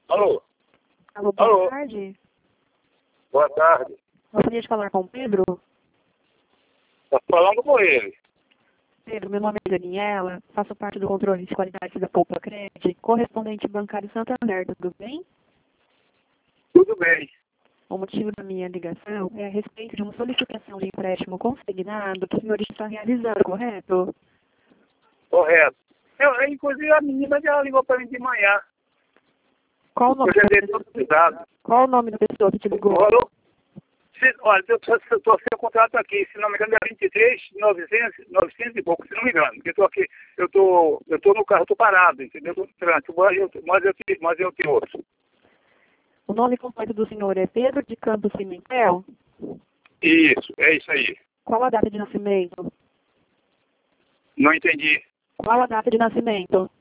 Alô? Alô, Alô? boa tarde. Boa tarde. Gostaria de falar com o Pedro. Tá falando com ele. Pedro, meu nome é Daniela, faço parte do controle de qualidade da Poupa Cred, correspondente bancário Santander, tudo bem? Tudo bem. O motivo da minha ligação é a respeito de uma solicitação de empréstimo consignado que o senhor está realizando, correto? Correto. Inclusive a menina já ligou para mim de manhã. Qual o nome Eu já da dei pessoa? todos os dados. Qual o nome da pessoa que te ligou? Alô? Olha, eu estou sem o contrato aqui, se não me engano é 23.900 e pouco, se não me engano. Porque eu tô aqui, eu tô no carro, eu tô parado, entendeu? Eu tô no trânsito, mas eu te ouço. O nome completo do senhor é Pedro de Campos Pimentel? Isso, é isso aí. Qual a data de nascimento? Não entendi. Qual a data de nascimento?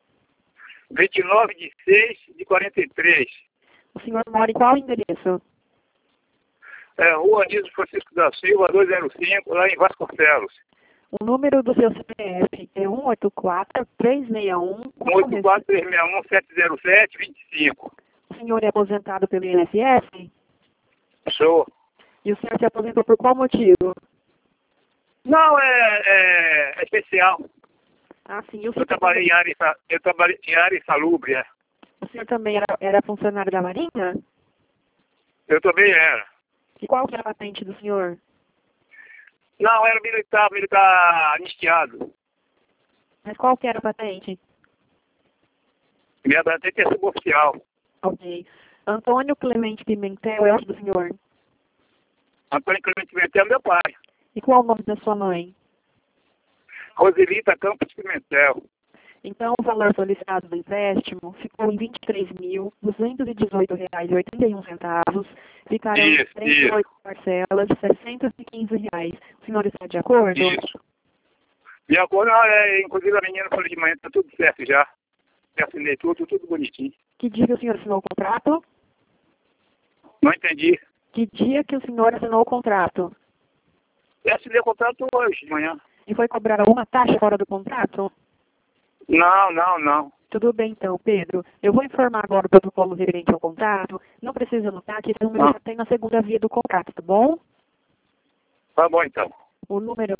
29/6/43. O senhor mora em qual endereço? Rua Anísio Francisco da Silva, 205, lá em Vasconcelos. O número do seu CPF é 184-361. 184-361-707-25. O senhor é aposentado pelo INSS? Sou. E o senhor se aposentou por qual motivo? Não, é especial. Ah, sim. Eu trabalhei em área insalubre. O senhor também era funcionário da Marinha? Eu também era. E qual que era a patente do senhor? Não, era militar anistiado. Mas qual que era a patente? Minha patente é suboficial. Ok. Antônio Clemente Pimentel é o do senhor. Antônio Clemente Pimentel é meu pai. E qual o nome da sua mãe? Roselita Campos Pimentel. Então, o valor solicitado do empréstimo ficou em R$ 23.218,81. Ficaram em 38 parcelas de R$ 615. O senhor está de acordo? Isso. De acordo, inclusive a menina falou de manhã, tá tudo certo já. Já assinei tudo bonitinho. Que dia que o senhor assinou o contrato? Não entendi. Que dia que o senhor assinou o contrato? Eu assinei o contrato hoje de manhã. E foi cobrada alguma taxa fora do contrato? Não. Tudo bem, então, Pedro. Eu vou informar agora o protocolo referente ao contrato. Não precisa anotar que esse número já tem na segunda via do contrato, tá bom? Tá bom, então. O número é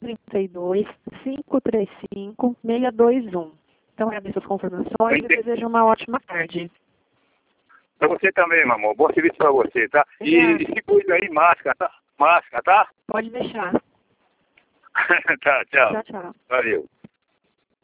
132-535-621. Então, agradeço as confirmações e desejo uma ótima tarde. Pra você também, meu amor. Bom serviço pra você, tá? E se cuida aí, máscara, tá? Máscara, tá? Pode deixar. Tá, tchau. Tchau. Valeu.